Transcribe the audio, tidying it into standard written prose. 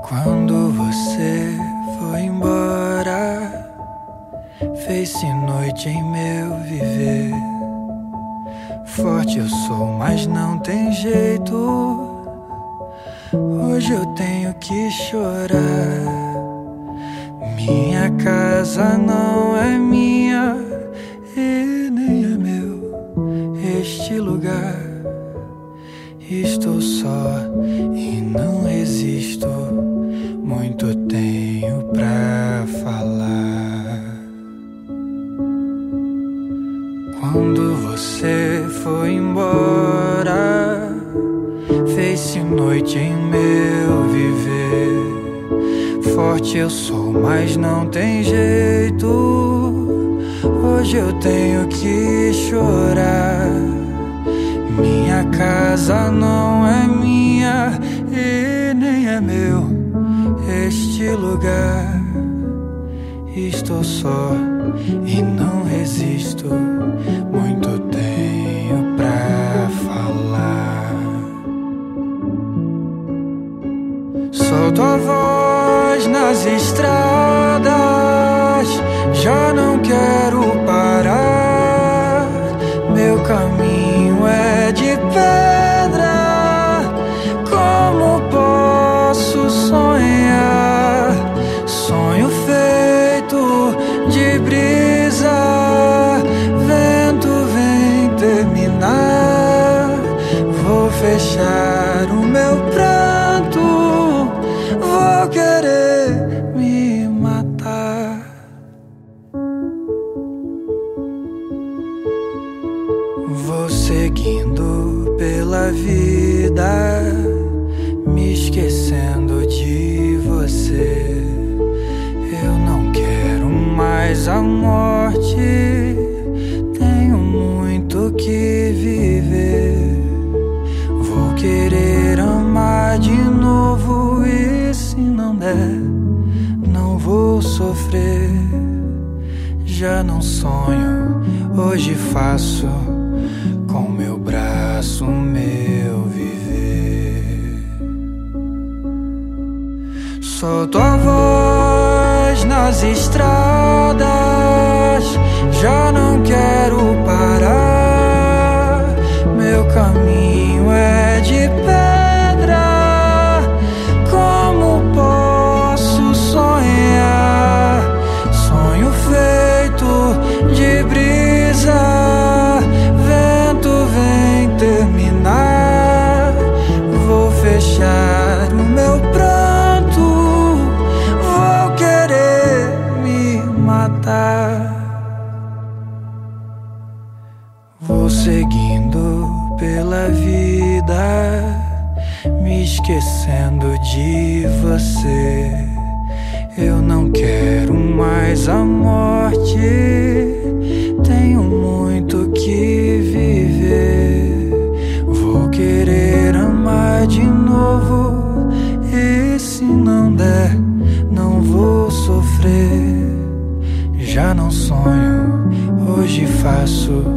Quando você foi embora, fez-se noite em meu viver. Forte eu sou, mas não tem jeito. Hoje eu tenho que chorar. Minha casa não é minha e nem é meu este lugar. Estou só e não resisto. Muito tenho pra falar. Quando você foi embora, fez-se noite em meu viver. Forte eu sou, mas não tem jeito. Hoje eu tenho que chorar. Minha casa não é minha e nem é meu este lugar. Estou só e não resisto. Muito tenho pra falar. Solto a voz nas estradas, já não quero parar. Meu caminho é de pedra. Como posso sonhar? Sonho feito de brisa. Vento vem terminar. Vou fechar o meu pranto. Vou querer me matar. Vou seguindo pela vida, me esquecendo de você. Eu não quero mais a morte. Tenho muito que viver. Vou querer amar de novo e se não der, não vou sofrer. Já não sonho, hoje faço com meu braço meu viver. Solto a voz nas estradas, já não quero parar. Meu caminho é de pedra. Como posso sonhar? Sonho feito de brisa. Vento vem terminar. Vou fechar o meu pranto. Vou querer me matar. Vou seguindo pela vida, me esquecendo de você. Eu não quero mais a morte. Tenho muito que viver. Vou querer amar de novo e se não der, não vou sofrer. Já não sonho, hoje faço